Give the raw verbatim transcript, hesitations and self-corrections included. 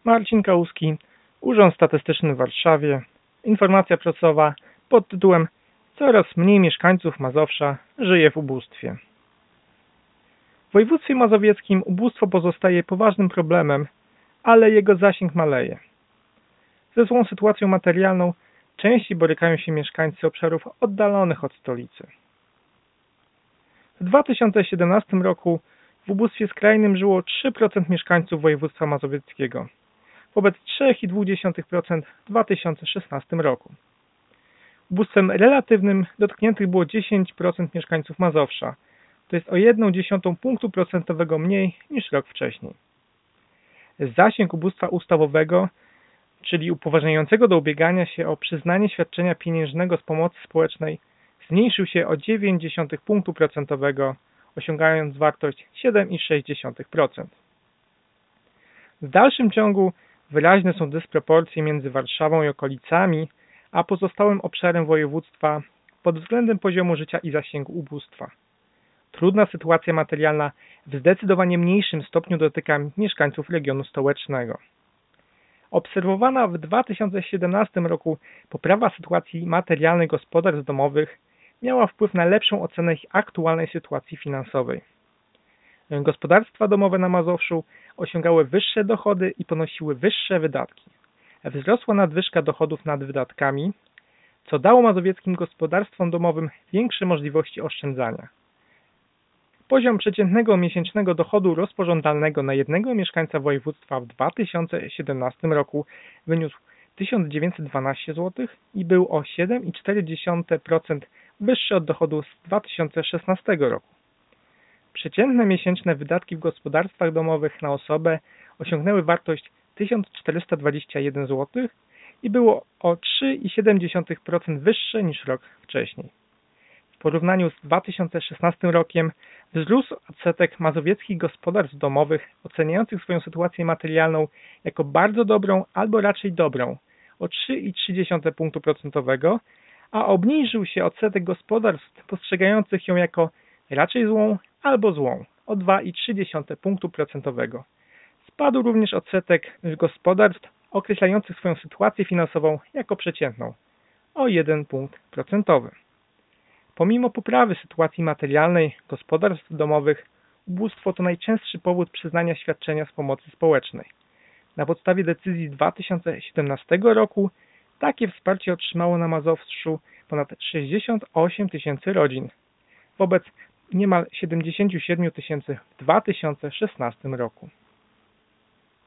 Marcin Kałuski, Urząd Statystyczny w Warszawie. Informacja prasowa pod tytułem Coraz mniej mieszkańców Mazowsza żyje w ubóstwie. W województwie mazowieckim ubóstwo pozostaje poważnym problemem, ale jego zasięg maleje. Ze złą sytuacją materialną częściej borykają się mieszkańcy obszarów oddalonych od stolicy. W dwa tysiące siedemnastym roku w ubóstwie skrajnym żyło trzy procent mieszkańców województwa mazowieckiego, wobec trzy przecinek dwa procent w dwa tysiące szesnastym roku. Ubóstwem relatywnym dotkniętych było dziesięć procent mieszkańców Mazowsza, to jest o jedną dziesiątą punktu procentowego mniej niż rok wcześniej. Zasięg ubóstwa ustawowego, czyli upoważniającego do ubiegania się o przyznanie świadczenia pieniężnego z pomocy społecznej, zmniejszył się o dziewięć dziesiątych punktu procentowego, osiągając wartość siedem przecinek sześć procent. W dalszym ciągu wyraźne są dysproporcje między Warszawą i okolicami, a pozostałym obszarem województwa pod względem poziomu życia i zasięgu ubóstwa. Trudna sytuacja materialna w zdecydowanie mniejszym stopniu dotyka mieszkańców regionu stołecznego. Obserwowana w dwa tysiące siedemnastym roku poprawa sytuacji materialnej gospodarstw domowych miała wpływ na lepszą ocenę ich aktualnej sytuacji finansowej. Gospodarstwa domowe na Mazowszu osiągały wyższe dochody i ponosiły wyższe wydatki. Wzrosła nadwyżka dochodów nad wydatkami, co dało mazowieckim gospodarstwom domowym większe możliwości oszczędzania. Poziom przeciętnego miesięcznego dochodu rozporządzalnego na jednego mieszkańca województwa w dwa tysiące siedemnastym roku wyniósł tysiąc dziewięćset dwanaście złotych i był o siedem przecinek cztery procent wyższy od dochodu z dwa tysiące szesnastego roku. Przeciętne miesięczne wydatki w gospodarstwach domowych na osobę osiągnęły wartość tysiąc czterysta dwadzieścia jeden złotych i było o trzy przecinek siedem procent wyższe niż rok wcześniej. W porównaniu z dwa tysiące szesnastym rokiem wzrósł odsetek mazowieckich gospodarstw domowych oceniających swoją sytuację materialną jako bardzo dobrą albo raczej dobrą o trzy przecinek trzy punktu procentowego, a obniżył się odsetek gospodarstw postrzegających ją jako raczej złą albo złą o dwa przecinek trzy punktu procentowego. Spadł również odsetek gospodarstw określających swoją sytuację finansową jako przeciętną o jeden punkt procentowy. Pomimo poprawy sytuacji materialnej gospodarstw domowych, ubóstwo to najczęstszy powód przyznania świadczenia z pomocy społecznej. Na podstawie decyzji z dwa tysiące siedemnastego roku takie wsparcie otrzymało na Mazowszu ponad sześćdziesiąt osiem tysięcy rodzin, wobec niemal siedemdziesiąt siedem tysięcy w dwa tysiące szesnastym roku.